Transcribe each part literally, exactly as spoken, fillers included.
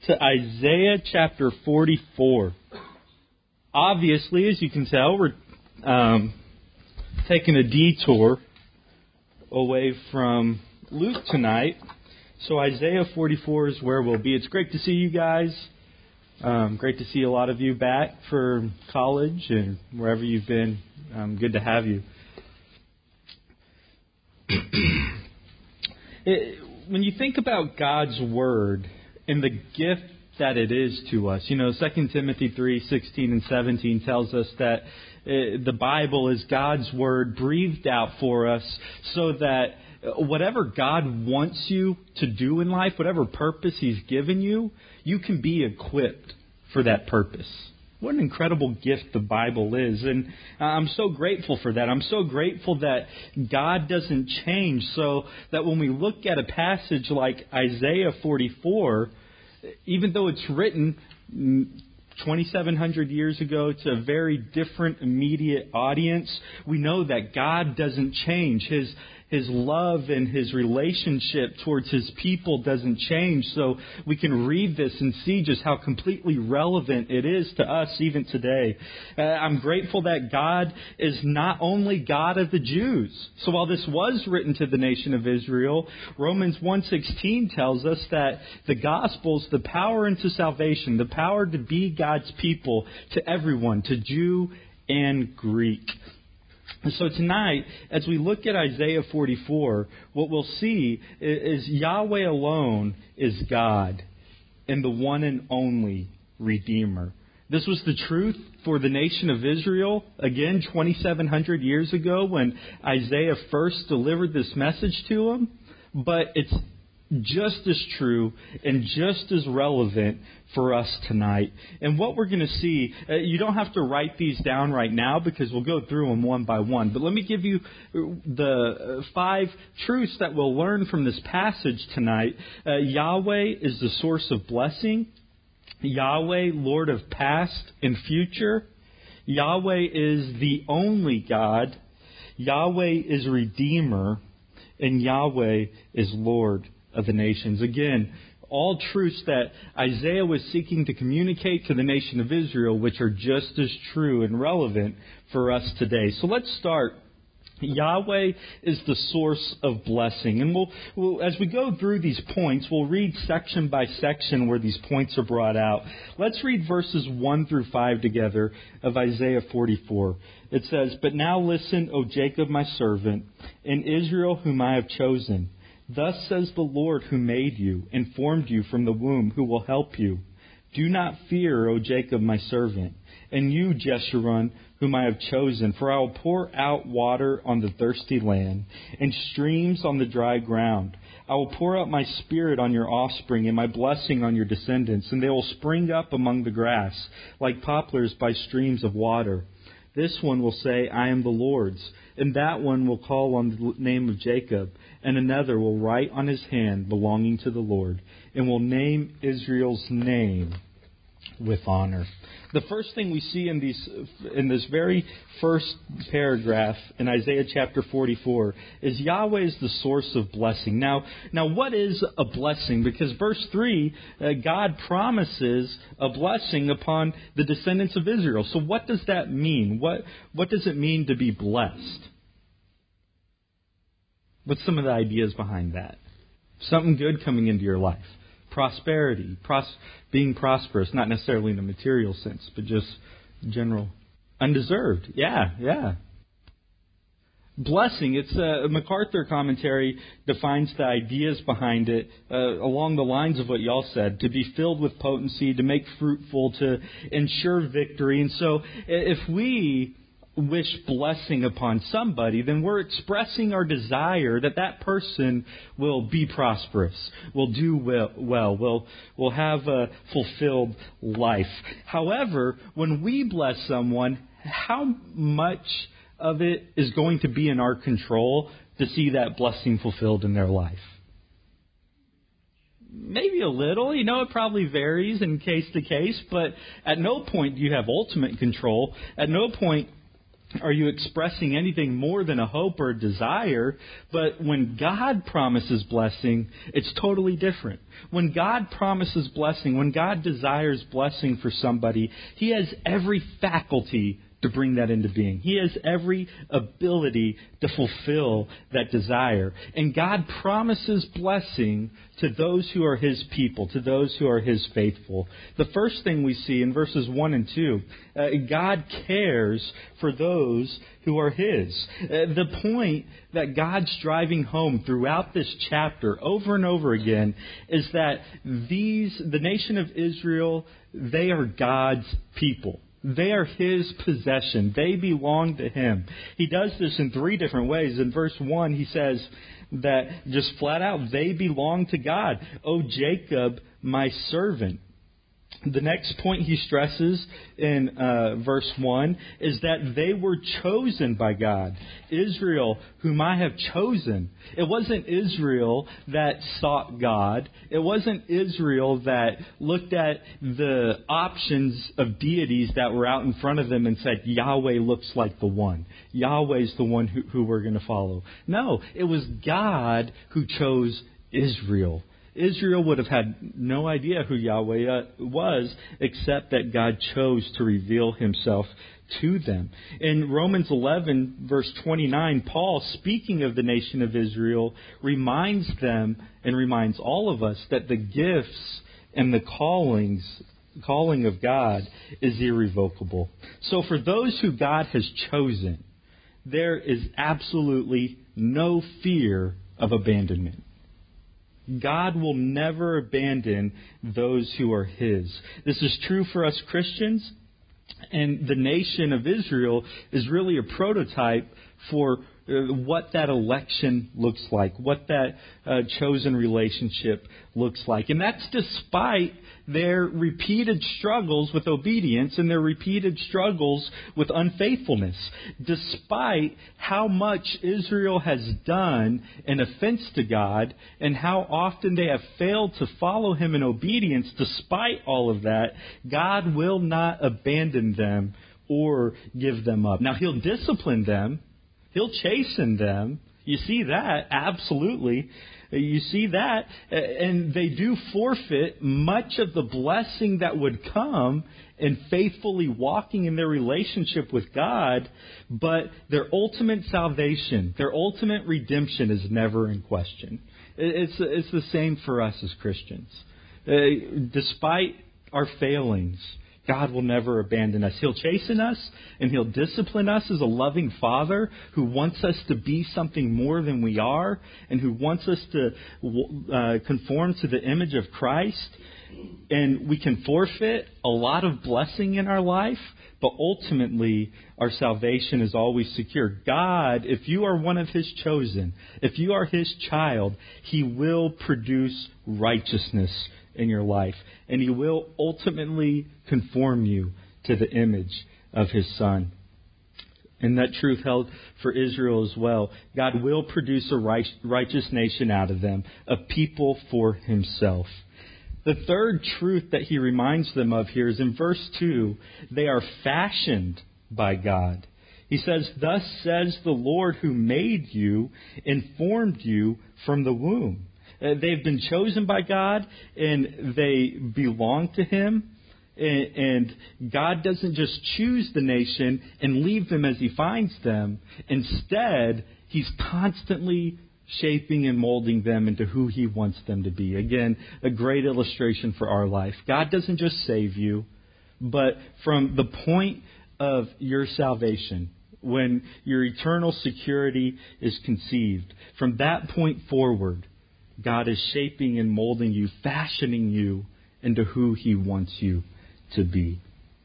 to Isaiah chapter forty-four. Obviously, as you can tell, we're um, taking a detour away from Luke tonight. So Isaiah forty-four is where we'll be. It's great to see you guys. Um, great to see a lot of you back for college and wherever you've been. Um, good to have you. It, when you think about God's Word and the gift that it is to us, you know, Second Timothy three sixteen and seventeen tells us that uh, the Bible is God's Word breathed out for us so that whatever God wants you to do in life, whatever purpose He's given you, you can be equipped for that purpose. What an incredible gift the Bible is. And I'm so grateful for that. I'm so grateful that God doesn't change, so that when we look at a passage like Isaiah forty-four, even though it's written twenty-seven hundred years ago to a very different immediate audience, we know that God doesn't change. His His love and His relationship towards His people doesn't change. So we can read this and see just how completely relevant it is to us even today. Uh, I'm grateful that God is not only God of the Jews. So while this was written to the nation of Israel, Romans one sixteen tells us that the gospel is the power into salvation, the power to be God's people to everyone, to Jew and Greek. And so tonight, as we look at Isaiah forty-four, what we'll see is Yahweh alone is God and the one and only Redeemer. This was the truth for the nation of Israel, again, twenty-seven hundred years ago when Isaiah first delivered this message to them. But it's just as true and just as relevant for us tonight. And what we're going to see, uh, you don't have to write these down right now because we'll go through them one by one. But let me give you the five truths that we'll learn from this passage tonight. Uh, Yahweh is the source of blessing. Yahweh, Lord of past and future. Yahweh is the only God. Yahweh is Redeemer. And Yahweh is Lord of the nations. Again, all truths that Isaiah was seeking to communicate to the nation of Israel, which are just as true and relevant for us today. So let's start. Yahweh is the source of blessing. And we'll, we'll, as we go through these points, we'll read section by section where these points are brought out. Let's read verses one through five together of Isaiah forty-four. It says, "But now listen, O Jacob my servant, and Israel whom I have chosen. Thus says the Lord who made you and formed you from the womb, who will help you. Do not fear, O Jacob my servant, and you, Jeshurun, whom I have chosen, for I will pour out water on the thirsty land, and streams on the dry ground. I will pour out my spirit on your offspring, and my blessing on your descendants, and they will spring up among the grass, like poplars by streams of water. This one will say, I am the Lord's, and that one will call on the name of Jacob, and another will write on his hand belonging to the Lord, and will name Israel's name with honor." The first thing we see in these in this very first paragraph in Isaiah chapter forty-four is Yahweh is the source of blessing. Now, now what is a blessing? Because verse three, uh, God promises a blessing upon the descendants of Israel. So what does that mean? What what does it mean to be blessed? What's some of the ideas behind that? Something good coming into your life. Prosperity, pros- being prosperous, not necessarily in a material sense, but just general. Undeserved, yeah, yeah. Blessing, it's a MacArthur commentary defines the ideas behind it uh, along the lines of what y'all said, to be filled with potency, to make fruitful, to ensure victory. And so if we wish blessing upon somebody, then we're expressing our desire that that person will be prosperous, will do well, well will will have a fulfilled life. However, when we bless someone, how much of it is going to be in our control to see that blessing fulfilled in their life? Maybe a little. You know, it probably varies in case to case, but at no point do you have ultimate control. At no point Are you expressing anything more than a hope or a desire? But when God promises blessing, it's totally different. When God promises blessing, when God desires blessing for somebody, He has every faculty to bring that into being. He has every ability to fulfill that desire. And God promises blessing to those who are His people, to those who are His faithful. The first thing we see in verses one and two, uh, God cares for those who are His. Uh, the point that God's driving home throughout this chapter over and over again is that these, the nation of Israel, they are God's people. They are His possession. They belong to Him. He does this in three different ways. In verse one, He says that just flat out, they belong to God. O Jacob, my servant. The next point he stresses in uh, verse one is that they were chosen by God. Israel, whom I have chosen. It wasn't Israel that sought God. It wasn't Israel that looked at the options of deities that were out in front of them and said, Yahweh looks like the one. Yahweh's the one who, who we're going to follow. No, it was God who chose Israel. Israel would have had no idea who Yahweh uh, was, except that God chose to reveal Himself to them. In Romans eleven, verse twenty-nine, Paul, speaking of the nation of Israel, reminds them and reminds all of us that the gifts and the callings, calling of God is irrevocable. So for those who God has chosen, there is absolutely no fear of abandonment. God will never abandon those who are His. This is true for us Christians, and the nation of Israel is really a prototype for what that election looks like, what that uh, chosen relationship looks like. And that's despite their repeated struggles with obedience and their repeated struggles with unfaithfulness. Despite how much Israel has done in offense to God and how often they have failed to follow Him in obedience, despite all of that, God will not abandon them or give them up. Now, He'll discipline them. He'll chasten them. You see that, absolutely. You see that, and they do forfeit much of the blessing that would come in faithfully walking in their relationship with God, but their ultimate salvation, their ultimate redemption is never in question. It's, it's the same for us as Christians. Uh, despite our failings, God will never abandon us. He'll chasten us and He'll discipline us as a loving Father who wants us to be something more than we are and who wants us to uh, conform to the image of Christ. And we can forfeit a lot of blessing in our life, but ultimately our salvation is always secure. God, if you are one of His chosen, if you are His child, He will produce righteousness in your life. And He will ultimately conform you to the image of His Son. And that truth held for Israel as well. God will produce a righteous nation out of them, a people for Himself. The third truth that He reminds them of here is in verse two, they are fashioned by God. He says, "Thus says the Lord who made you and formed you from the womb." They've been chosen by God, and they belong to Him. And God doesn't just choose the nation and leave them as He finds them. Instead, He's constantly shaping and molding them into who He wants them to be. Again, a great illustration for our life. God doesn't just save you, but from the point of your salvation, when your eternal security is conceived, from that point forward, God is shaping and molding you, fashioning you into who He wants you to be.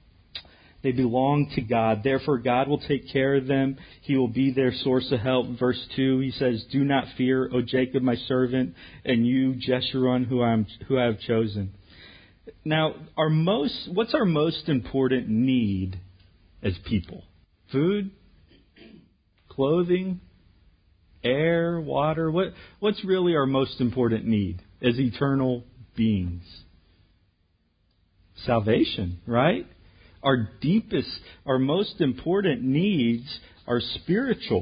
They belong to God. Therefore, God will take care of them. He will be their source of help. Verse two, He says, "Do not fear, O Jacob, my servant, and you, Jeshurun, who I am, who I have chosen." Now, our most, what's our most important need as people? Food? Clothing? Air, water, what what's really our most important need as eternal beings? Salvation, right? Our deepest, our most important needs are spiritual.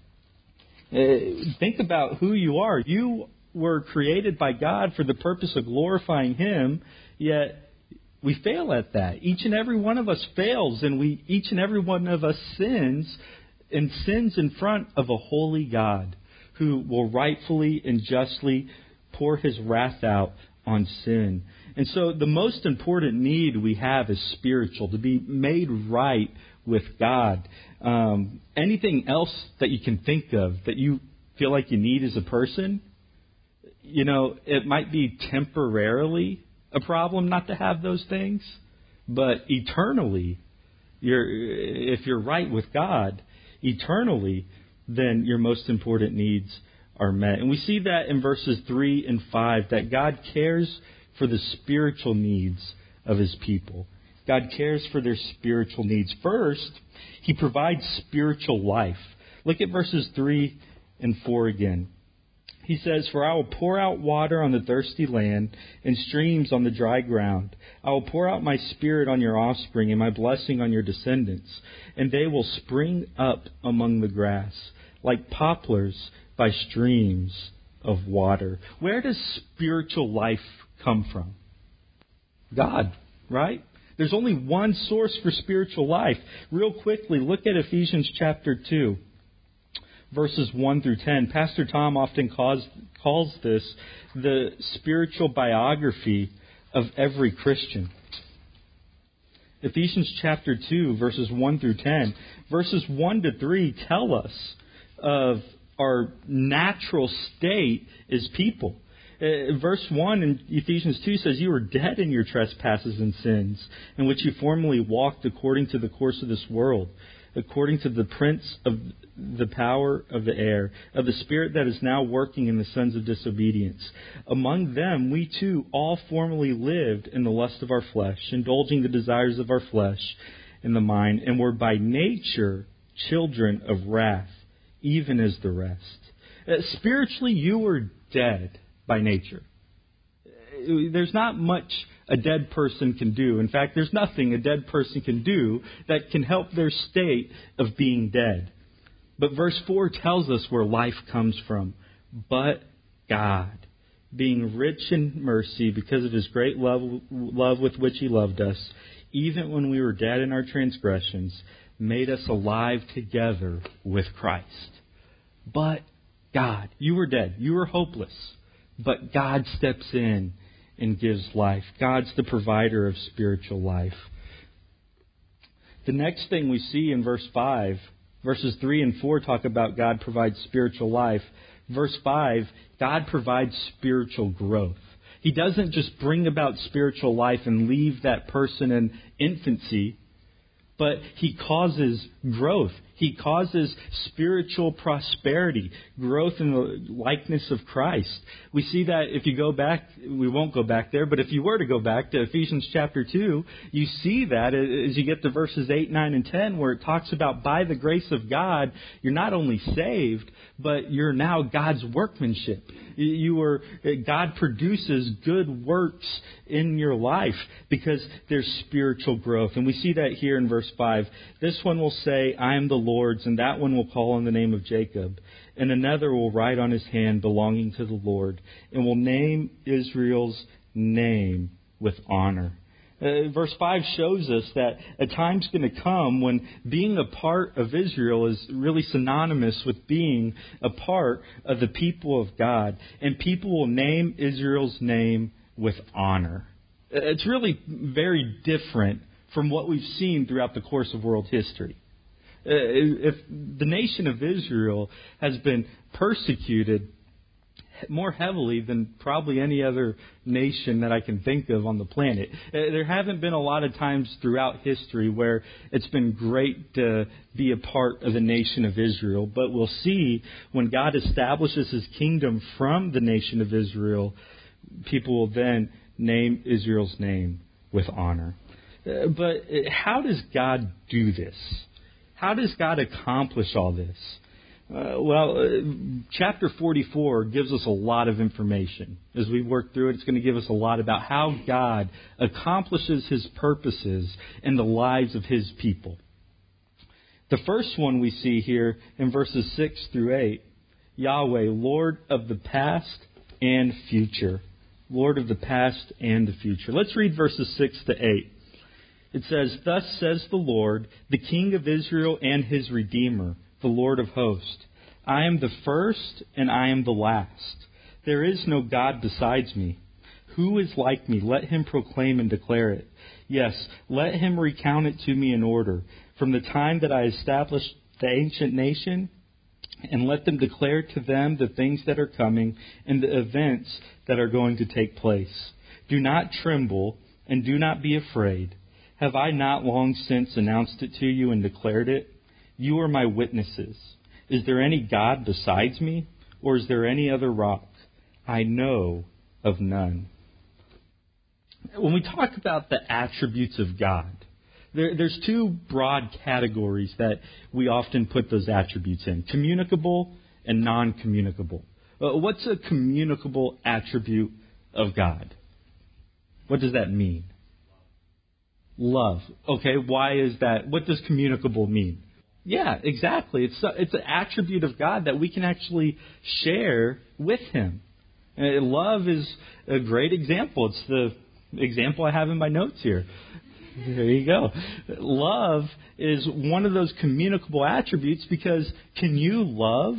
Uh, think about who you are. You were created by God for the purpose of glorifying Him, yet we fail at that. Each and every one of us fails, and we each and every one of us sins, and sins in front of a holy God who will rightfully and justly pour His wrath out on sin. And so the most important need we have is spiritual, to be made right with God. Um, anything else that you can think of that you feel like you need as a person, you know, it might be temporarily a problem not to have those things, but eternally, you're, if you're right with God, eternally, then your most important needs are met. And we see that in verses three and five, that God cares for the spiritual needs of His people. God cares for their spiritual needs. First, He provides spiritual life. Look at verses three and four again. He says, "For I will pour out water on the thirsty land and streams on the dry ground. I will pour out my Spirit on your offspring and my blessing on your descendants, and they will spring up among the grass like poplars by streams of water." Where does spiritual life come from? God, right? There's only one source for spiritual life. Real quickly, look at Ephesians chapter two, verses one through ten. Pastor Tom often calls, calls this the spiritual biography of every Christian. Ephesians chapter two, verses one through ten. Verses one to three tell us of our natural state as people. Uh, verse one in Ephesians two says, "You were dead in your trespasses and sins, in which you formerly walked according to the course of this world, according to the prince of the power of the air, of the spirit that is now working in the sons of disobedience. Among them we too all formerly lived in the lust of our flesh, indulging the desires of our flesh and the mind, and were by nature children of wrath, even as the rest." Uh, spiritually, you were dead by nature. There's not much a dead person can do. In fact, there's nothing a dead person can do that can help their state of being dead. But verse four tells us where life comes from. "But God, being rich in mercy because of His great love, love with which He loved us, even when we were dead in our transgressions, made us alive together with Christ." But God, you were dead. You were hopeless. But God steps in and gives life. God's the provider of spiritual life. The next thing we see in verse five, verses three and four talk about God provides spiritual life. Verse five, God provides spiritual growth. He doesn't just bring about spiritual life and leave that person in infancy, but He causes growth. He causes spiritual prosperity, growth in the likeness of Christ. We see that if you go back, we won't go back there, but if you were to go back to Ephesians chapter two, you see that as you get to verses eight, nine, and ten, where it talks about by the grace of God, you're not only saved, but you're now God's workmanship. You were, God produces good works in your life because there's spiritual growth. And we see that here in verse five. This one will say, "I am the Lord's," and that one will call on the name of Jacob. And another will write on his hand, "Belonging to the Lord," and will name Israel's name with honor. Uh, verse five shows us that a time's going to come when being a part of Israel is really synonymous with being a part of the people of God. And people will name Israel's name with honor. It's really very different from what we've seen throughout the course of world history. Uh, if the nation of Israel has been persecuted more heavily than probably any other nation that I can think of on the planet. There haven't been a lot of times throughout history where it's been great to be a part of the nation of Israel. But we'll see when God establishes His kingdom from the nation of Israel, people will then name Israel's name with honor. But how does God do this? How does God accomplish all this? Uh, well, uh, chapter forty-four gives us a lot of information. As we work through it, it's going to give us a lot about how God accomplishes His purposes in the lives of His people. The first one we see here in verses six through eight, Yahweh, Lord of the past and future. Lord of the past and the future. Let's read verses six to eight. It says, "Thus says the Lord, the King of Israel and His Redeemer, the Lord of hosts. I am the first and I am the last. There is no God besides me. Who is like me? Let him proclaim and declare it. Yes, let him recount it to me in order. From the time that I established the ancient nation, and let them declare to them the things that are coming and the events that are going to take place. Do not tremble and do not be afraid. Have I not long since announced it to you and declared it? You are my witnesses. Is there any God besides me, or is there any other rock? I know of none." When we talk about the attributes of God, there, there's two broad categories that we often put those attributes in: communicable and non-communicable. Uh, what's a communicable attribute of God? What does that mean? Love. Okay, why is that? What does communicable mean? Yeah, exactly. It's a, it's an attribute of God that we can actually share with Him. And love is a great example. It's the example I have in my notes here. There you go. Love is one of those communicable attributes because can you love?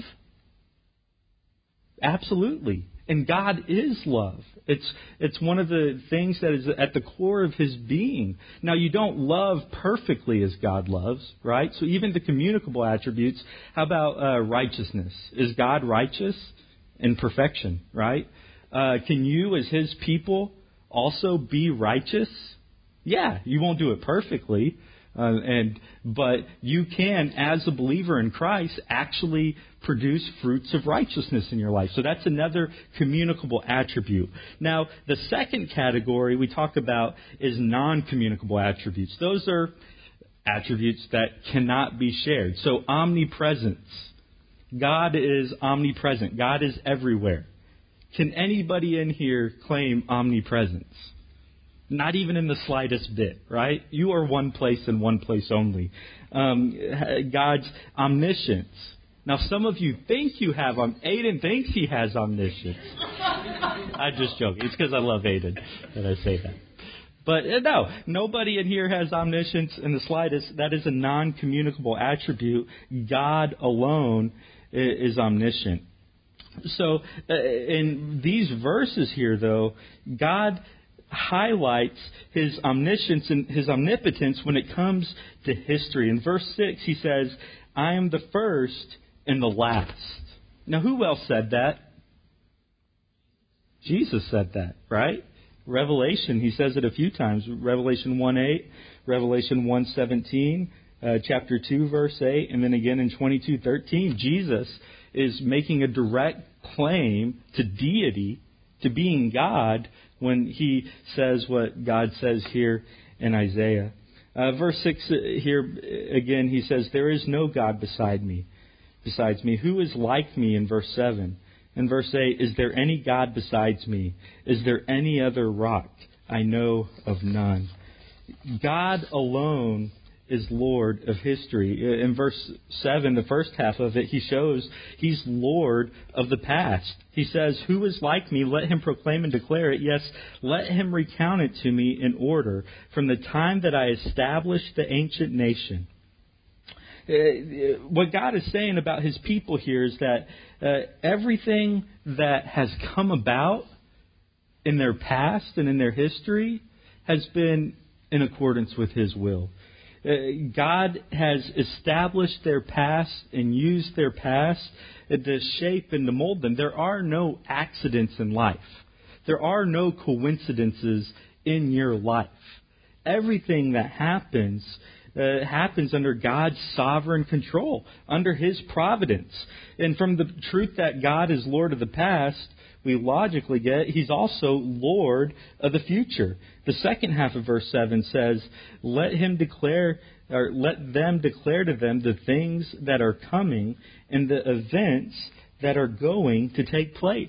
Absolutely. And God is love. It's it's one of the things that is at the core of His being. Now, you don't love perfectly as God loves, right? So even the communicable attributes, how about uh, righteousness? Is God righteous? In perfection, right? Uh, can you, as His people, also be righteous? Yeah, you won't do it perfectly. Uh, and but you can, as a believer in Christ, actually produce fruits of righteousness in your life. So that's another communicable attribute. Now, the second category we talk about is non-communicable attributes. Those are attributes that cannot be shared. So omnipresence. God is omnipresent. God is everywhere. Can anybody in here claim omnipresence? Not even in the slightest bit, right? You are one place and one place only. Um, God's omniscience. Now, some of you think you have, um, Aiden thinks he has omniscience. I'm just joking. It's because I love Aiden that I say that. But uh, no, nobody in here has omniscience in the slightest. That is a non-communicable attribute. God alone is, is omniscient. So uh, in these verses here, though, God highlights His omniscience and His omnipotence when it comes to history. In verse six, He says, "I am the first and the last." Now, who else said that? Jesus said that, right? Revelation, He says it a few times. Revelation one eight, Revelation one seventeen, uh, chapter two, verse eight, and then again in twenty-two thirteen, Jesus is making a direct claim to deity, to being God, when He says what God says here in Isaiah. Uh, verse six here, again, He says, "There is no God beside me, besides me. Who is like me?" in verse seven. In verse eight, "Is there any God besides me? Is there any other rock? I know of none." God alone is Lord of history. In verse seven, the first half of it, He shows He's Lord of the past. He says, "Who is like me? Let him proclaim and declare it. Yes, let him recount it to me in order. From the time that I established the ancient nation." Uh, what God is saying about His people here is that uh, everything that has come about in their past and in their history has been in accordance with His will. Uh, God has established their past and used their past to shape and to mold them. There are no accidents in life. There are no coincidences in your life. Everything that happens uh, happens under God's sovereign control, under His providence. And from the truth that God is Lord of the past, we logically get He's also Lord of the future. The second half of verse seven says, let him declare, or let them declare to them the things that are coming and the events that are going to take place.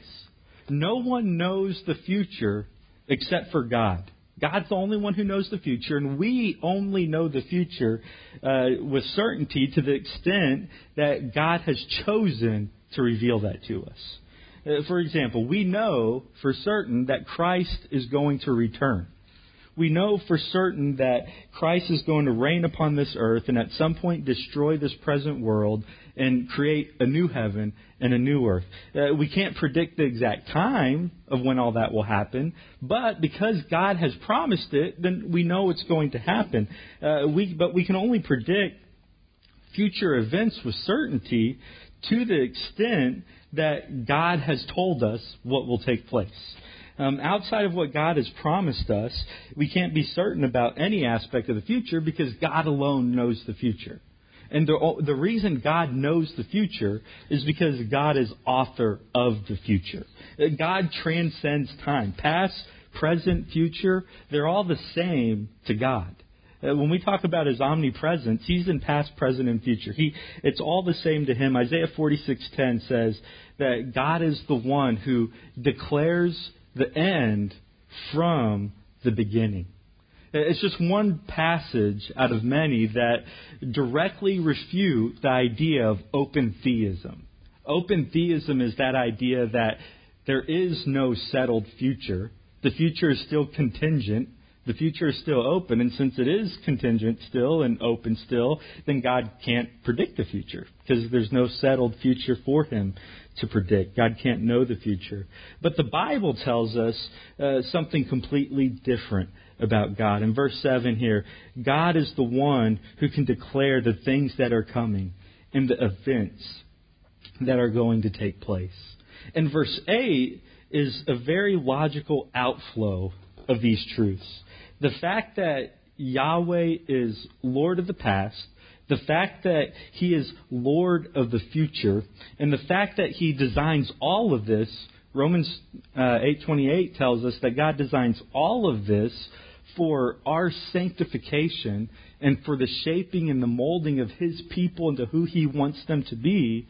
No one knows the future except for God. God's the only one who knows the future, and we only know the future uh, with certainty to the extent that God has chosen to reveal that to us. Uh, for example, we know for certain that Christ is going to return. We know for certain that Christ is going to reign upon this earth and at some point destroy this present world and create a new heaven and a new earth. Uh, we can't predict the exact time of when all that will happen, but because God has promised it, then we know it's going to happen. Uh, we, but we can only predict future events with certainty to the extent that God has told us what will take place. Um, outside of what God has promised us, we can't be certain about any aspect of the future because God alone knows the future. And the, the reason God knows the future is because God is author of the future. God transcends time. Past, present, future, they're all the same to God. When we talk about His omnipresence, He's in past, present, and future. He, it's all the same to Him. Isaiah forty-six ten says that God is the one who declares the end from the beginning. It's just one passage out of many that directly refute the idea of open theism. Open theism is that idea that there is no settled future. The future is still contingent. The future is still open. And since it is contingent still and open still, then God can't predict the future because there's no settled future for Him to predict. God can't know the future. But the Bible tells us uh, something completely different about God. In verse seven here, God is the one who can declare the things that are coming and the events that are going to take place. And verse eight is a very logical outflow of these truths. The fact that Yahweh is Lord of the past, the fact that He is Lord of the future, and the fact that He designs all of this, Romans uh, eight twenty-eight tells us that God designs all of this for our sanctification and for the shaping and the molding of His people into who He wants them to be,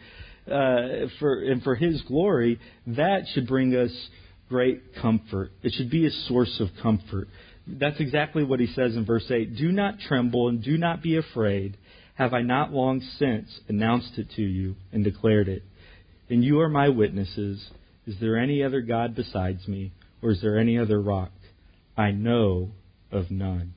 uh, for and for His glory. That should bring us great comfort. It should be a source of comfort. That's exactly what he says in verse eight. Do not tremble and do not be afraid. Have I not long since announced it to you and declared it? And you are my witnesses. Is there any other God besides me? Or is there any other rock? I know of none.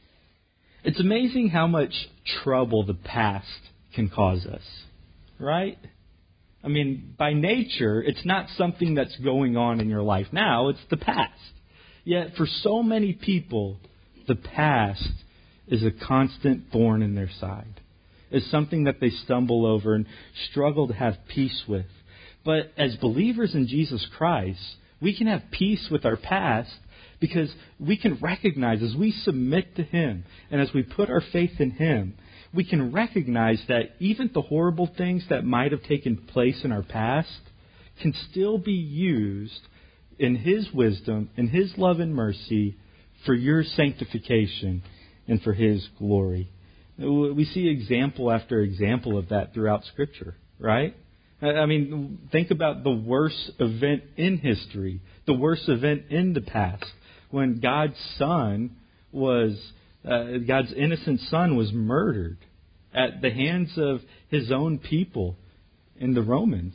It's amazing how much trouble the past can cause us. Right? I mean, by nature, it's not something that's going on in your life now. It's the past. Yet for so many people, the past is a constant thorn in their side. It's something that they stumble over and struggle to have peace with. But as believers in Jesus Christ, we can have peace with our past because we can recognize as we submit to Him and as we put our faith in Him, we can recognize that even the horrible things that might have taken place in our past can still be used in His wisdom, in His love and mercy, for your sanctification and for His glory. We see example after example of that throughout Scripture, right? I mean, think about the worst event in history, the worst event in the past, when God's Son was, uh, God's innocent Son was murdered at the hands of His own people in the Romans.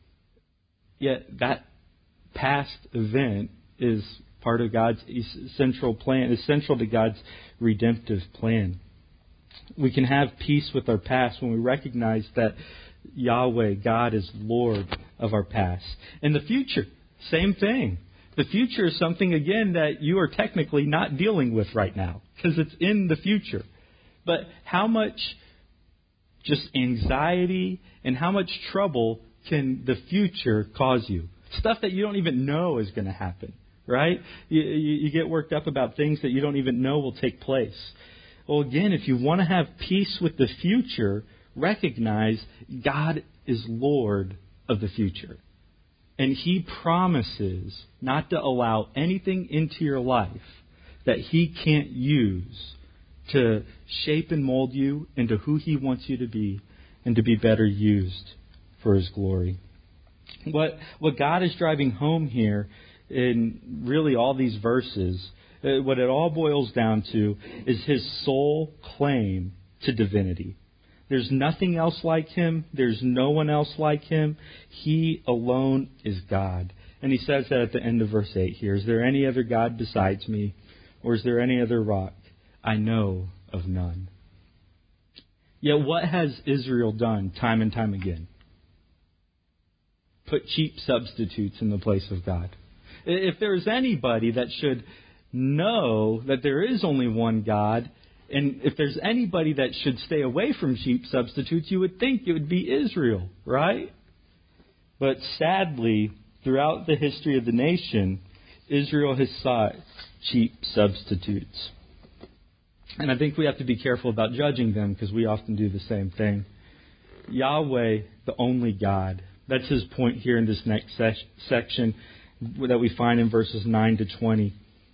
Yet that past event is part of God's central plan, is central to God's redemptive plan. We can have peace with our past when we recognize that Yahweh, God, is Lord of our past. In the future, same thing. The future is something, again, that you are technically not dealing with right now because it's in the future. But how much just anxiety and how much trouble can the future cause you? Stuff that you don't even know is going to happen, right? You, you, you get worked up about things that you don't even know will take place. Well, again, if you want to have peace with the future, recognize God is Lord of the future. And He promises not to allow anything into your life that He can't use to shape and mold you into who He wants you to be and to be better used for His glory. What what God is driving home here in really all these verses, uh, what it all boils down to is His sole claim to divinity. There's nothing else like Him. There's no one else like Him. He alone is God. And He says that at the end of verse eight here. Is there any other God besides me? Or is there any other rock? I know of none. Yet what has Israel done time and time again? Put cheap substitutes in the place of God. If there is anybody that should know that there is only one God, and if there's anybody that should stay away from cheap substitutes, you would think it would be Israel, right? But sadly, throughout the history of the nation, Israel has sought cheap substitutes. And I think we have to be careful about judging them because we often do the same thing. Yahweh, the only God. That's His point here in this next se- section that we find in verses nine to twenty.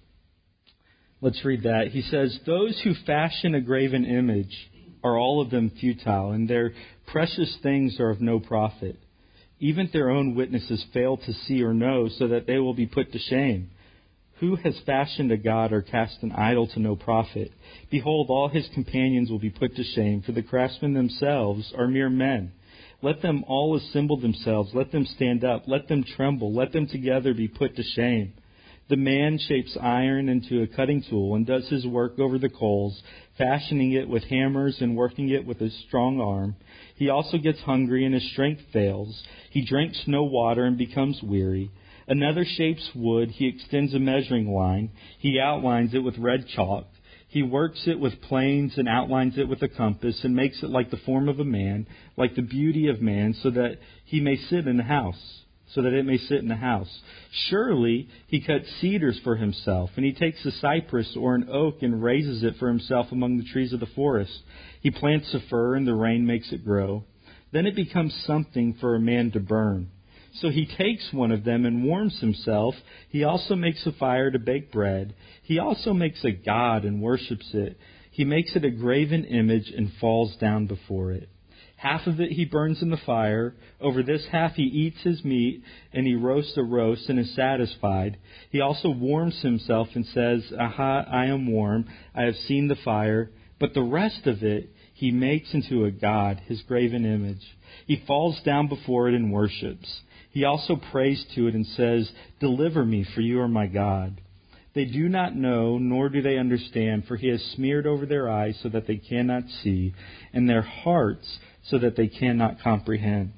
Let's read that. He says, "Those who fashion a graven image are all of them futile, and their precious things are of no profit. Even their own witnesses fail to see or know, so that they will be put to shame. Who has fashioned a god or cast an idol to no profit? Behold, all his companions will be put to shame, for the craftsmen themselves are mere men. Let them all assemble themselves. Let them stand up. Let them tremble. Let them together be put to shame. The man shapes iron into a cutting tool and does his work over the coals, fashioning it with hammers and working it with a strong arm. He also gets hungry and his strength fails. He drinks no water and becomes weary. Another shapes wood. He extends a measuring line. He outlines it with red chalk. He works it with planes and outlines it with a compass and makes it like the form of a man, like the beauty of man, so that he may sit in a house, so that it may sit in a house. Surely he cuts cedars for himself, and he takes a cypress or an oak and raises it for himself among the trees of the forest. He plants a fir, and the rain makes it grow. Then it becomes something for a man to burn. So he takes one of them and warms himself. He also makes a fire to bake bread. He also makes a god and worships it. He makes it a graven image and falls down before it. Half of it he burns in the fire. Over this half he eats his meat, and he roasts a roast and is satisfied. He also warms himself and says, Aha, I am warm. I have seen the fire. But the rest of it he makes into a god, his graven image. He falls down before it and worships. He also prays to it and says, Deliver me, for you are my God. They do not know, nor do they understand, for he has smeared over their eyes so that they cannot see, and their hearts so that they cannot comprehend.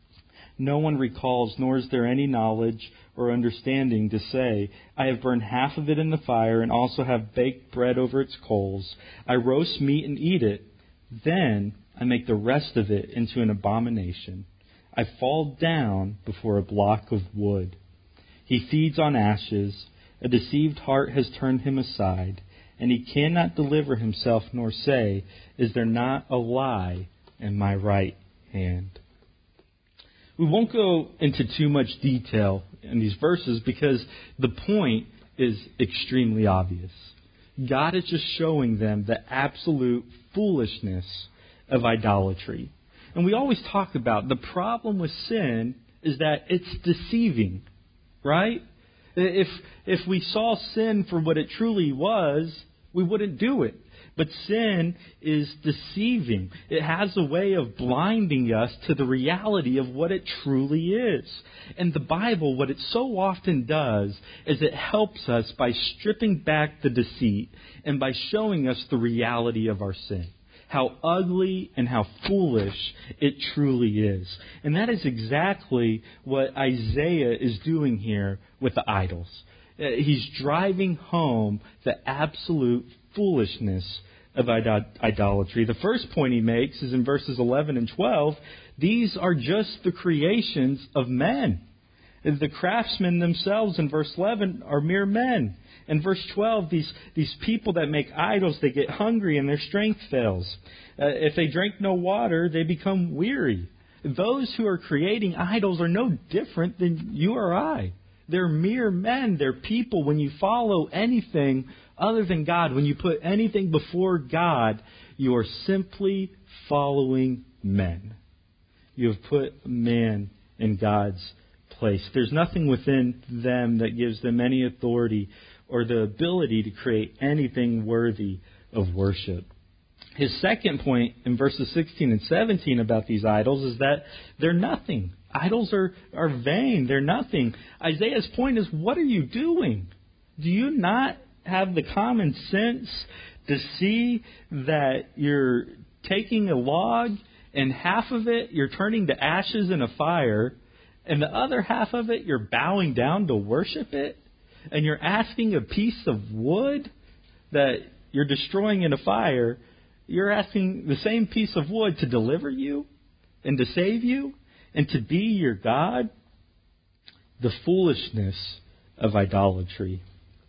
No one recalls, nor is there any knowledge or understanding to say, I have burned half of it in the fire, and also have baked bread over its coals. I roast meat and eat it. Then I make the rest of it into an abomination. I fall down before a block of wood. He feeds on ashes. A deceived heart has turned him aside, and he cannot deliver himself nor say, Is there not a lie in my right hand? We won't go into too much detail in these verses because the point is extremely obvious. God is just showing them the absolute foolishness of idolatry. And we always talk about the problem with sin is that it's deceiving, right? If if we saw sin for what it truly was, we wouldn't do it. But sin is deceiving. It has a way of blinding us to the reality of what it truly is. And the Bible, what it so often does, is it helps us by stripping back the deceit and by showing us the reality of our sin. How ugly and how foolish it truly is. And that is exactly what Isaiah is doing here with the idols. He's driving home the absolute foolishness of idolatry. The first point he makes is in verses eleven and twelve. These are just the creations of men. The craftsmen themselves in verse eleven are mere men. In verse twelve, these, these people that make idols, they get hungry and their strength fails. Uh, if they drink no water, they become weary. Those who are creating idols are no different than you or I. They're mere men. They're people. When you follow anything other than God, when you put anything before God, you are simply following men. You have put man in God's place. There's nothing within them that gives them any authority or the ability to create anything worthy of worship. His second point in verses sixteen and seventeen about these idols is that they're nothing. Idols are, are vain. They're nothing. Isaiah's point is, what are you doing? Do you not have the common sense to see that you're taking a log and half of it you're turning to ashes in a fire, and the other half of it you're bowing down to worship it, and you're asking a piece of wood that you're destroying in a fire, you're asking the same piece of wood to deliver you and to save you and to be your God? The foolishness of idolatry.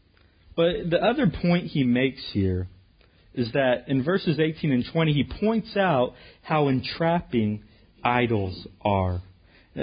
But the other point he makes here is that in verses eighteen and twenty, he points out how entrapping idols are. Uh,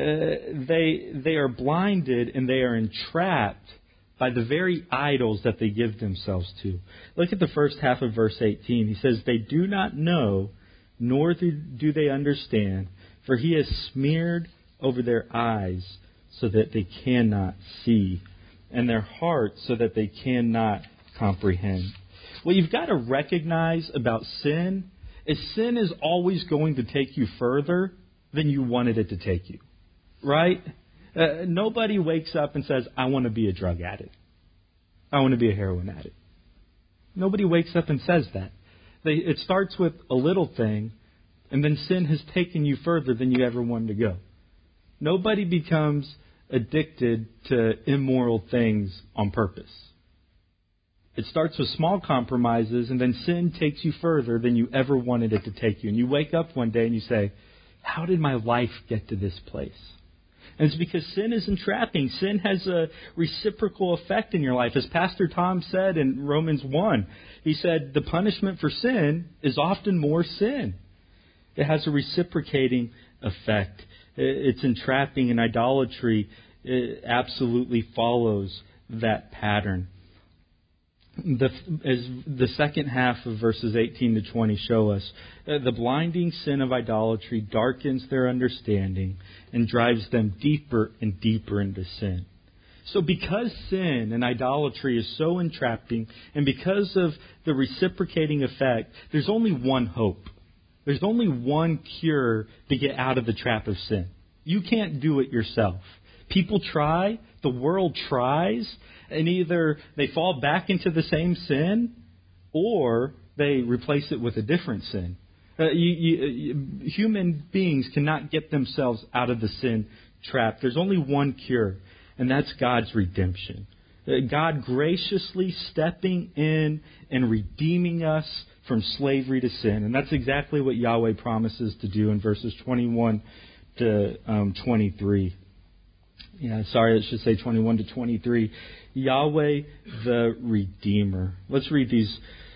they, they are blinded and they are entrapped by the very idols that they give themselves to. Look at the first half of verse eighteen. He says, they do not know, nor do they understand, for he has smeared over their eyes so that they cannot see, and their hearts so that they cannot comprehend. What you've got to recognize about sin is sin is always going to take you further than you wanted it to take you. Right? Uh, nobody wakes up and says, I want to be a drug addict. I want to be a heroin addict. Nobody wakes up and says that. They, it starts with a little thing, and then sin has taken you further than you ever wanted to go. Nobody becomes addicted to immoral things on purpose. It starts with small compromises, and then sin takes you further than you ever wanted it to take you. And you wake up one day and you say, how did my life get to this place? And it's because sin is entrapping. Sin has a reciprocal effect in your life. As Pastor Tom said in Romans one, he said the punishment for sin is often more sin. It has a reciprocating effect. It's entrapping, and idolatry it absolutely follows that pattern. The, as the second half of verses eighteen to twenty show us, uh, the blinding sin of idolatry darkens their understanding and drives them deeper and deeper into sin. So because sin and idolatry is so entrapping, and because of the reciprocating effect, there's only one hope. There's only one cure to get out of the trap of sin. You can't do it yourself. People try, the world tries, and either they fall back into the same sin or they replace it with a different sin. Uh, you, you, human beings cannot get themselves out of the sin trap. There's only one cure, and that's God's redemption. Uh, God graciously stepping in and redeeming us from slavery to sin. And that's exactly what Yahweh promises to do in verses twenty-one to twenty-three. Yeah, sorry, I should say twenty-one to twenty-three. Yahweh the Redeemer. Let's read these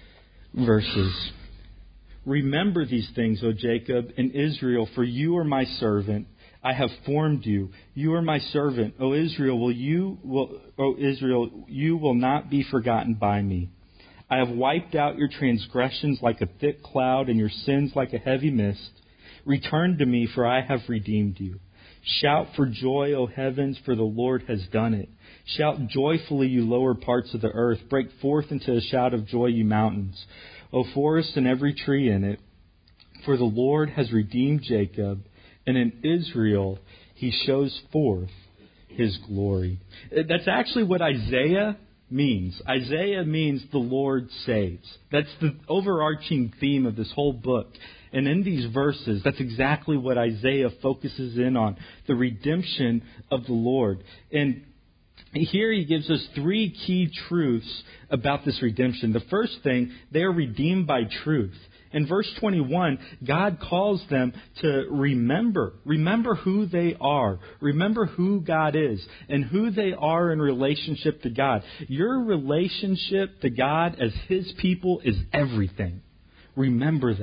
verses. Remember these things, O Jacob and Israel, for you are my servant. I have formed you. You are my servant. O Israel, will you will O Israel, you will not be forgotten by me. I have wiped out your transgressions like a thick cloud and your sins like a heavy mist. Return to me, for I have redeemed you. Shout for joy, O heavens, for the Lord has done it. Shout joyfully, you lower parts of the earth. Break forth into a shout of joy, you mountains. O forest and every tree in it. For the Lord has redeemed Jacob, and in Israel he shows forth his glory. That's actually what Isaiah means. Isaiah means the Lord saves. That's the overarching theme of this whole book. And in these verses, that's exactly what Isaiah focuses in on, the redemption of the Lord. And here he gives us three key truths about this redemption. The first thing, they are redeemed by truth. In verse twenty-one, God calls them to remember. Remember who they are. Remember who God is and who they are in relationship to God. Your relationship to God as His people is everything. Remember that.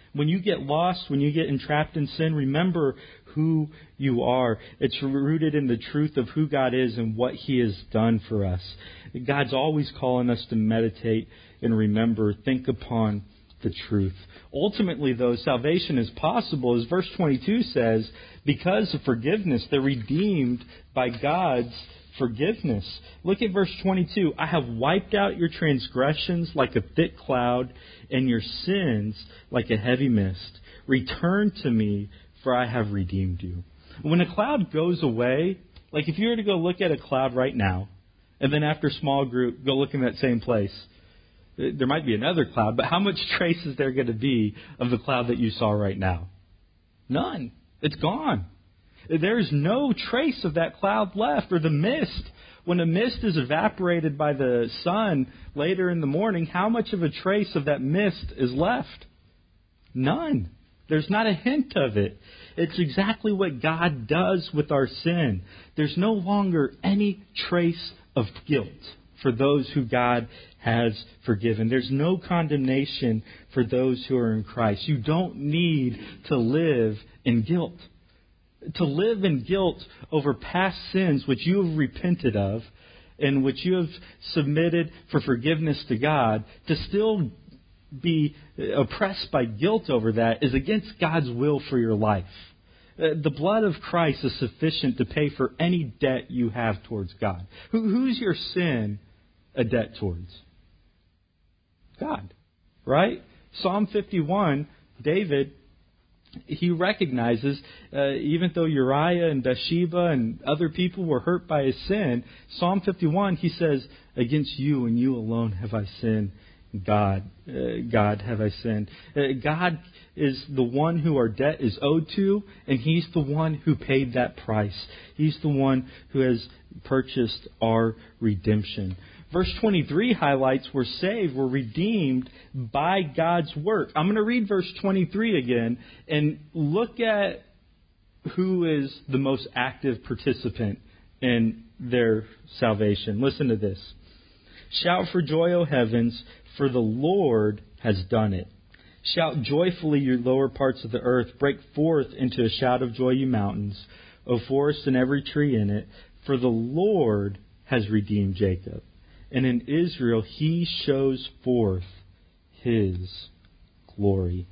When you get lost, when you get entrapped in sin, remember who you are. It's rooted in the truth of who God is and what He has done for us. God's always calling us to meditate and remember, think upon the truth. Ultimately, though, salvation is possible, as verse twenty-two says, because of forgiveness. They're redeemed by God's forgiveness. Look at verse twenty-two. I have wiped out your transgressions like a thick cloud, and your sins like a heavy mist. Return to me, for I have redeemed you. When a cloud goes away, like if you were to go look at a cloud right now, and then after a small group, go look in that same place, there might be another cloud, but how much trace is there going to be of the cloud that you saw right now? None. It's gone. There is no trace of that cloud left, or the mist. When a mist is evaporated by the sun later in the morning, how much of a trace of that mist is left? None. There's not a hint of it. It's exactly what God does with our sin. There's no longer any trace of guilt for those who God has forgiven. There's no condemnation for those who are in Christ. You don't need to live in guilt. To live in guilt over past sins which you have repented of and which you have submitted for forgiveness to God, to still be oppressed by guilt over that is against God's will for your life. The blood of Christ is sufficient to pay for any debt you have towards God. Who, who's your sin a debt towards? God, right? Psalm fifty-one, David, he recognizes, uh, even though Uriah and Bathsheba and other people were hurt by his sin, Psalm fifty-one, he says, against you and you alone have I sinned. God, uh, God have I sinned. Uh, God is the one who our debt is owed to, and He's the one who paid that price. He's the one who has purchased our redemption. Verse twenty-three highlights we're saved, we're redeemed by God's work. I'm going to read verse twenty-three again and look at who is the most active participant in their salvation. Listen to this. Shout for joy, O heavens, for the Lord has done it. Shout joyfully, you lower parts of the earth. Break forth into a shout of joy, you mountains, O forest and every tree in it. For the Lord has redeemed Jacob, and in Israel He shows forth His glory.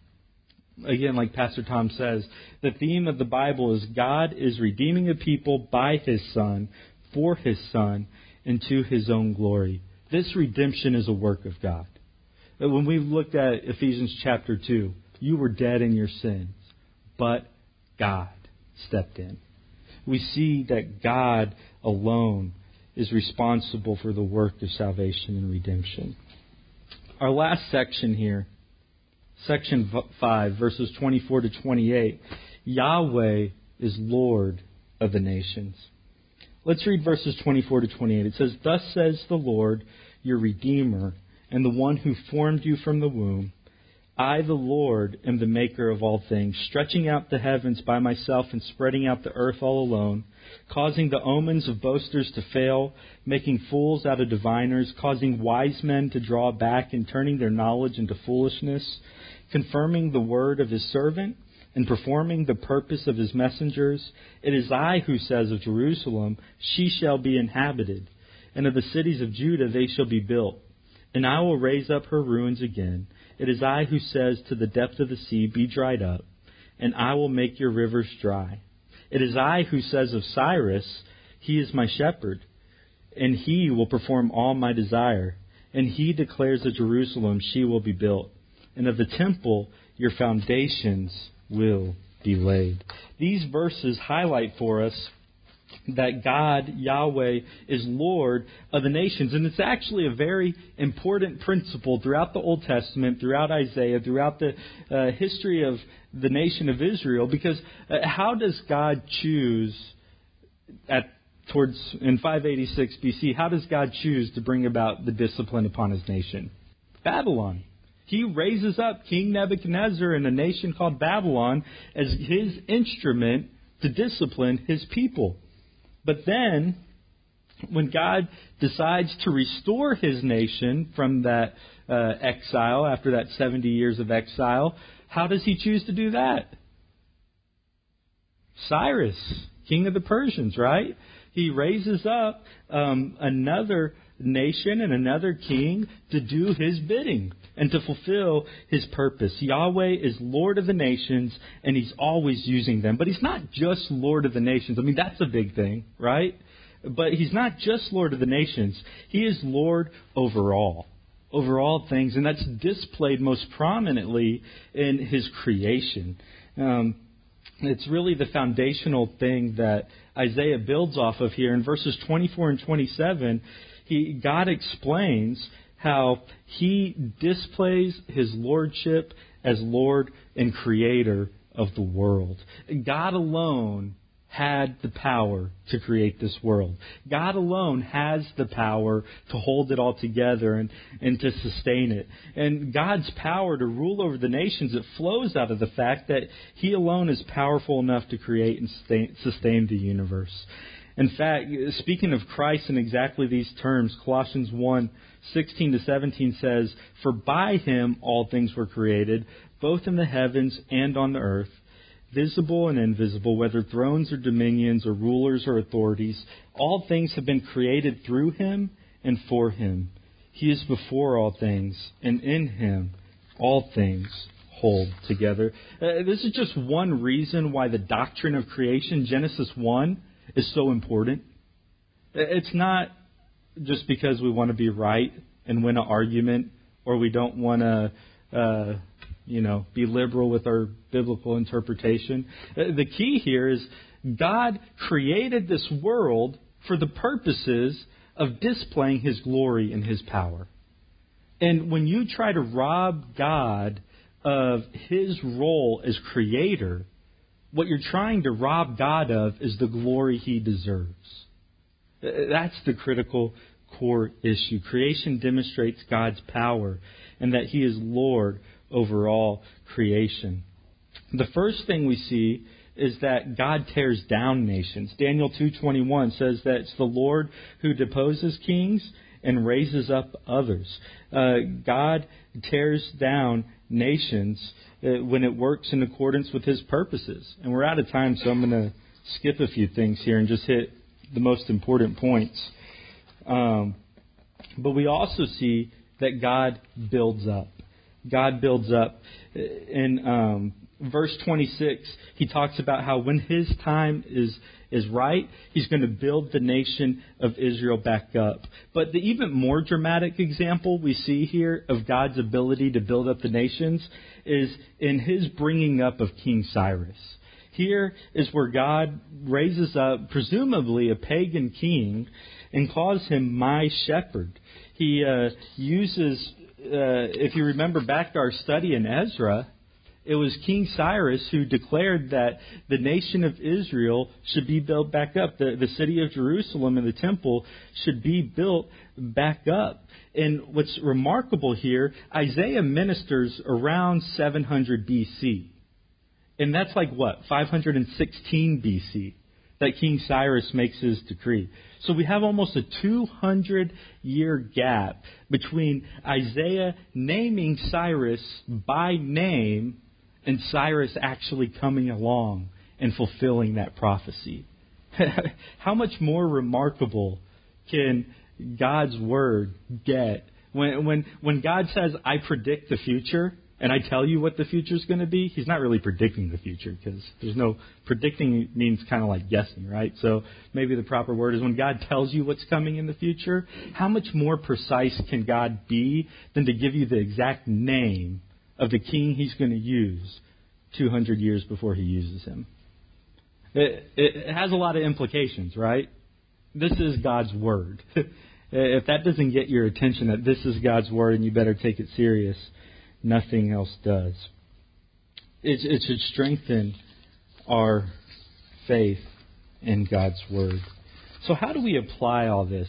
Again, like Pastor Tom says, the theme of the Bible is God is redeeming a people by His Son, for His Son, and to His own glory. This redemption is a work of God. When we looked at Ephesians chapter two, you were dead in your sins, but God stepped in. We see that God alone is responsible for the work of salvation and redemption. Our last section here, section five, verses twenty-four to twenty-eight, Yahweh is Lord of the nations. Let's read verses twenty-four to twenty-eight. It says, Thus says the Lord, your Redeemer, and the one who formed you from the womb. I, the Lord, am the maker of all things, stretching out the heavens by myself and spreading out the earth all alone, causing the omens of boasters to fail, making fools out of diviners, causing wise men to draw back and turning their knowledge into foolishness, confirming the word of His servant and performing the purpose of His messengers. It is I who says of Jerusalem, she shall be inhabited, and of the cities of Judah they shall be built, and I will raise up her ruins again. It is I who says to the depth of the sea, be dried up, and I will make your rivers dry. It is I who says of Cyrus, he is my shepherd, and he will perform all my desire. And he declares of Jerusalem, she will be built, and of the temple your foundations will be laid. These verses highlight for us that God, Yahweh, is Lord of the nations. And it's actually a very important principle throughout the Old Testament, throughout Isaiah, throughout the uh, history of the nation of Israel. Because uh, how does God choose, at towards in five eighty-six B C, how does God choose to bring about the discipline upon His nation? Babylon. He raises up King Nebuchadnezzar and a nation called Babylon as His instrument to discipline His people. But then when God decides to restore his nation from that uh, exile, after that seventy years of exile, how does he choose to do that? Cyrus, king of the Persians, right? He raises up um, another nation and another king to do his bidding and to fulfill his purpose. Yahweh is Lord of the nations, and he's always using them. But he's not just Lord of the nations. I mean, that's a big thing, right? But he's not just Lord of the nations. He is Lord over all, over all things. And that's displayed most prominently in his creation. Um, it's really the foundational thing that Isaiah builds off of here. In verses twenty-four and twenty-seven, he, God explains how he displays his lordship as Lord and Creator of the world. God alone had the power to create this world. God alone has the power to hold it all together and, and to sustain it. And God's power to rule over the nations, it flows out of the fact that he alone is powerful enough to create and sustain, sustain the universe. In fact, speaking of Christ in exactly these terms, Colossians one, sixteen to seventeen says, "For by him all things were created, both in the heavens and on the earth, visible and invisible, whether thrones or dominions or rulers or authorities. All things have been created through him and for him. He is before all things, and in him all things hold together." Uh, this is just one reason why the doctrine of creation, Genesis one, is so important. It's not just because we want to be right and win an argument, or we don't want to uh, you know, be liberal with our biblical interpretation. The key here is God created this world for the purposes of displaying his glory and his power. And when you try to rob God of his role as creator, what you're trying to rob God of is the glory he deserves. That's the critical core issue. Creation demonstrates God's power and that he is Lord over all creation. The first thing we see is that God tears down nations. Daniel two twenty-one says that it's the Lord who deposes kings and raises up others. Uh, God tears down nations uh, when it works in accordance with his purposes. And we're out of time, so I'm going to skip a few things here and just hit the most important points. Um, but we also see that God builds up. God builds up. In um, verse twenty-six, he talks about how when his time is is right, he's going to build the nation of Israel back up. But the even more dramatic example we see here of God's ability to build up the nations is in his bringing up of King Cyrus. Here is where God raises up, presumably a pagan king, and calls him my shepherd. He uh, uses... Uh, if you remember back to our study in Ezra, it was King Cyrus who declared that the nation of Israel should be built back up. The, the city of Jerusalem and the temple should be built back up. And what's remarkable here, Isaiah ministers around seven hundred B C. And that's like what? five hundred sixteen B C that King Cyrus makes his decree. So we have almost a two hundred year gap between Isaiah naming Cyrus by name and Cyrus actually coming along and fulfilling that prophecy. How much more remarkable can God's word get? When, when, when God says, I predict the future, and I tell you what the future is going to be, he's not really predicting the future, because there's no predicting means kind of like guessing, right? So maybe the proper word is when God tells you what's coming in the future, how much more precise can God be than to give you the exact name of the king he's going to use two hundred years before he uses him? It, it has a lot of implications, right? This is God's word. If that doesn't get your attention, that this is God's word and you better take it serious, nothing else does. It, it should strengthen our faith in God's word. So how do we apply all this?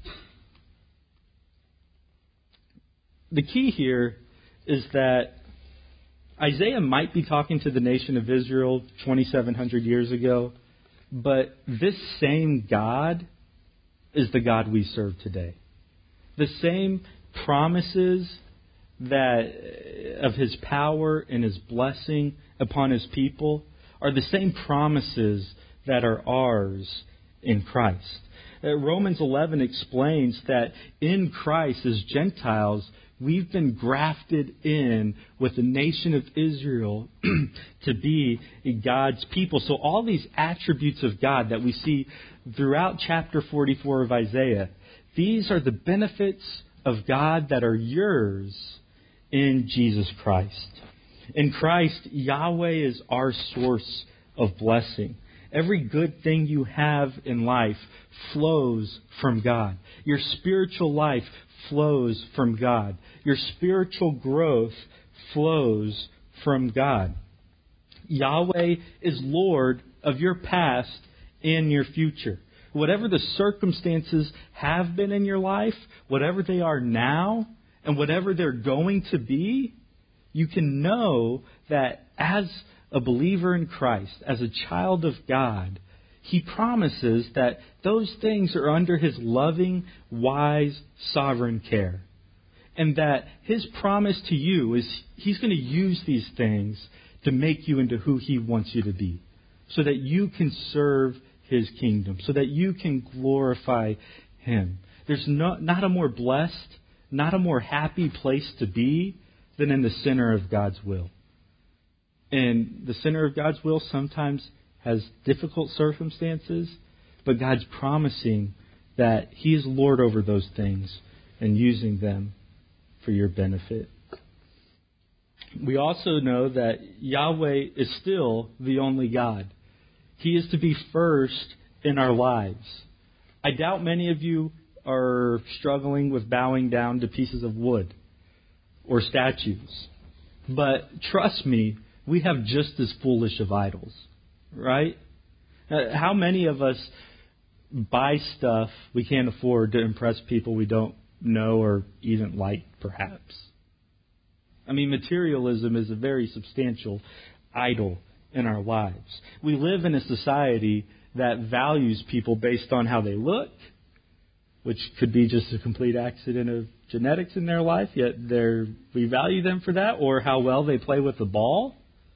The key here is that Isaiah might be talking to the nation of Israel twenty-seven hundred years ago, but this same God is the God we serve today. The same promises that of His power and His blessing upon His people are the same promises that are ours in Christ. Uh, Romans eleven explains that in Christ, as Gentiles, we've been grafted in with the nation of Israel to be God's people. So all these attributes of God that we see throughout chapter forty-four of Isaiah, these are the benefits of God that are yours in Jesus Christ. In Christ, Yahweh is our source of blessing. Every good thing you have in life flows from God. Your spiritual life flows from God. Your spiritual growth flows from God. Yahweh is Lord of your past and your future. Whatever the circumstances have been in your life, whatever they are now, and whatever they're going to be, you can know that as a believer in Christ, as a child of God, He promises that those things are under His loving, wise, sovereign care. And that His promise to you is He's going to use these things to make you into who He wants you to be, so that you can serve His kingdom, so that you can glorify Him. There's no, not a more blessed, not a more happy place to be than in the center of God's will. And the center of God's will sometimes has difficult circumstances, but God's promising that He is Lord over those things and using them for your benefit. We also know that Yahweh is still the only God. He is to be first in our lives. I doubt many of you are struggling with bowing down to pieces of wood or statues. But trust me, we have just as foolish of idols, right? Uh, how many of us buy stuff we can't afford to impress people we don't know or even like, perhaps? I mean, materialism is a very substantial idol in our lives. We live in a society that values people based on how they look, which could be just a complete accident of genetics in their life, yet they're, we value them for that, or how well they play with the ball,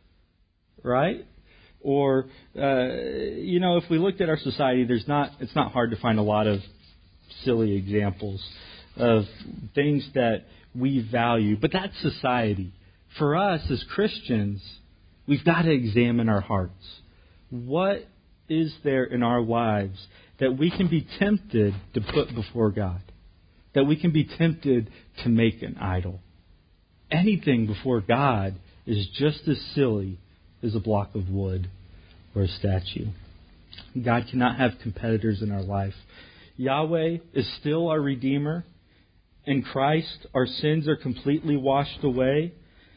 right? Or, uh, you know, if we looked at our society, there's not, it's not hard to find a lot of silly examples of things that we value. But that's society. For us as Christians, we've got to examine our hearts. What is there in our lives that we can be tempted to put before God? That we can be tempted to make an idol? Anything before God is just as silly as a block of wood or a statue. God cannot have competitors in our life. Yahweh is still our Redeemer. In Christ, our sins are completely washed away.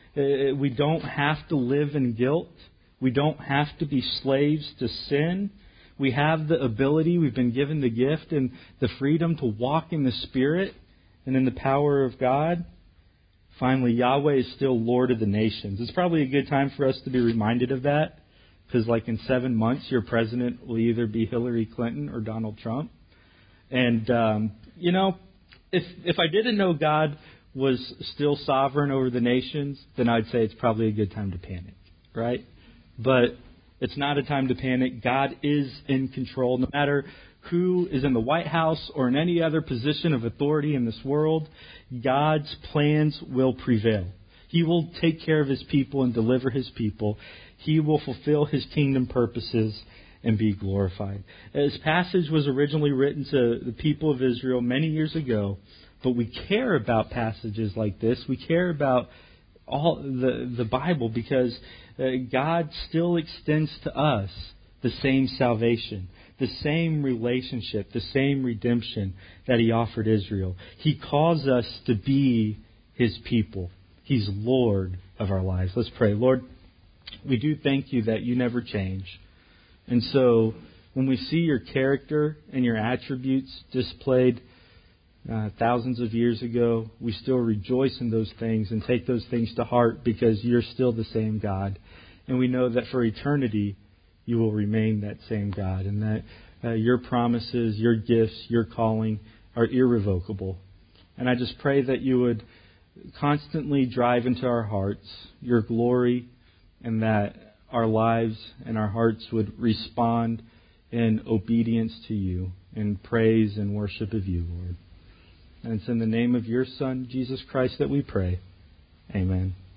We don't have to live in guilt. We don't have to be slaves to sin. We have the ability, we've been given the gift and the freedom to walk in the Spirit and in the power of God. Finally, Yahweh is still Lord of the nations. It's probably a good time for us to be reminded of that, because like in seven months, your president will either be Hillary Clinton or Donald Trump. And, um, you know, if if I didn't know God was still sovereign over the nations, then I'd say it's probably a good time to panic, right? But it's not a time to panic. God is in control. No matter who is in the White House or in any other position of authority in this world, God's plans will prevail. He will take care of His people and deliver His people. He will fulfill His kingdom purposes and be glorified. This passage was originally written to the people of Israel many years ago, but we care about passages like this. We care about all the, the Bible because uh, God still extends to us the same salvation, the same relationship, the same redemption that He offered Israel. He calls us to be His people. He's Lord of our lives. Let's pray. Lord, we do thank You that You never change. And so when we see Your character and Your attributes displayed uh, thousands of years ago, we still rejoice in those things and take those things to heart because You're still the same God. And we know that for eternity, you will remain that same God, and that uh, your promises, your gifts, your calling are irrevocable. And I just pray that you would constantly drive into our hearts your glory, and that our lives and our hearts would respond in obedience to you, in praise and worship of you, Lord. And it's in the name of your Son, Jesus Christ, that we pray. Amen.